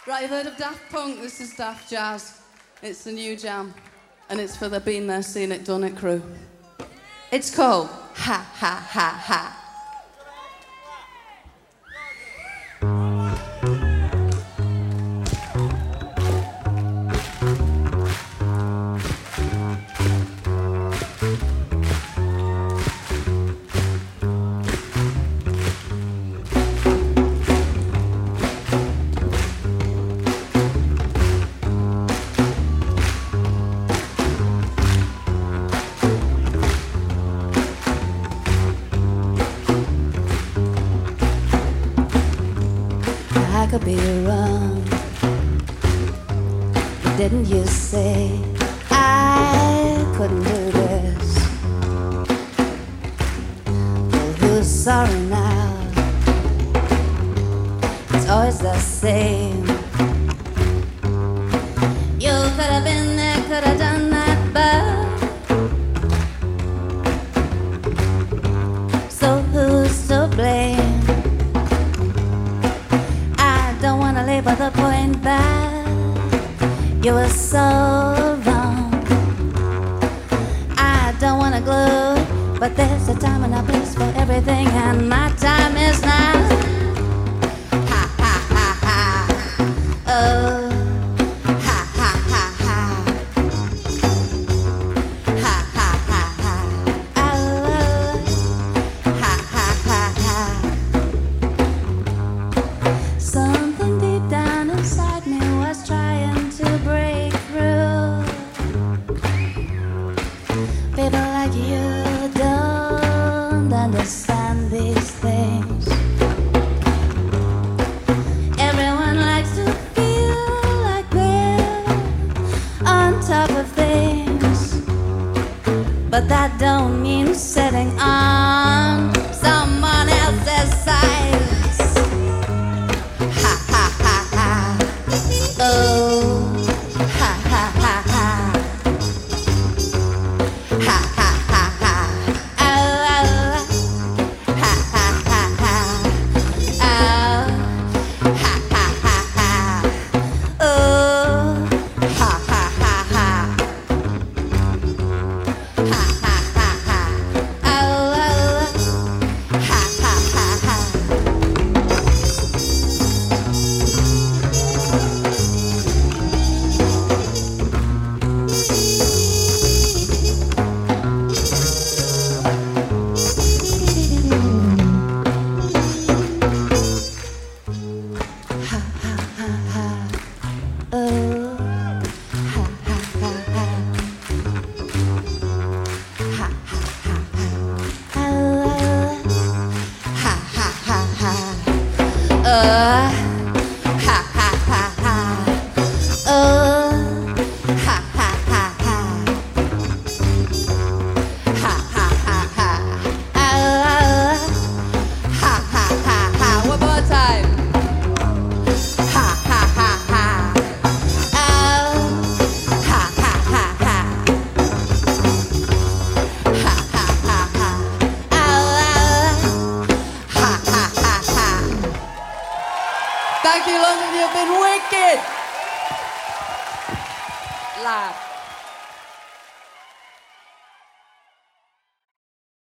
Right, you've heard of Daft Punk? This is Daft Jazz. It's the new jam, and it's for the Been There, Seen It, Done It crew. It's called Ha Ha Ha Ha. I could be wrong. Didn't you say I couldn't do this? Well, who's sorry now? It's always the same. You could have been there, could have done that, but so who's to blame? Don't wanna label the point that you were so wrong. I don't wanna gloat, but there's a time and a place for everything, and my time is now. Ha ha ha ha. Oh, ha ha ha ha. Ha ha ha ha. Oh, ha ha ha ha. Something deep down inside me was trying to break through. People like you don't understand these things. Everyone likes to feel like they're on top of things, but that don't mean sitting on someone else's side. Oh, ha ha ha ha. Ha ha ha ha. Oh, oh. Ha ha ha ha. Oh, ha ha ha ha. Oh, ha ha ha ha. Ha ha ha ha. Oh, oh. Ha ha ha ha. One more time. Ha ha ha ha. Oh, ha ha ha ha. Ha ha ha ha. Oh, ha ha ha ha. Thank you, London. You've been wicked. Laugh.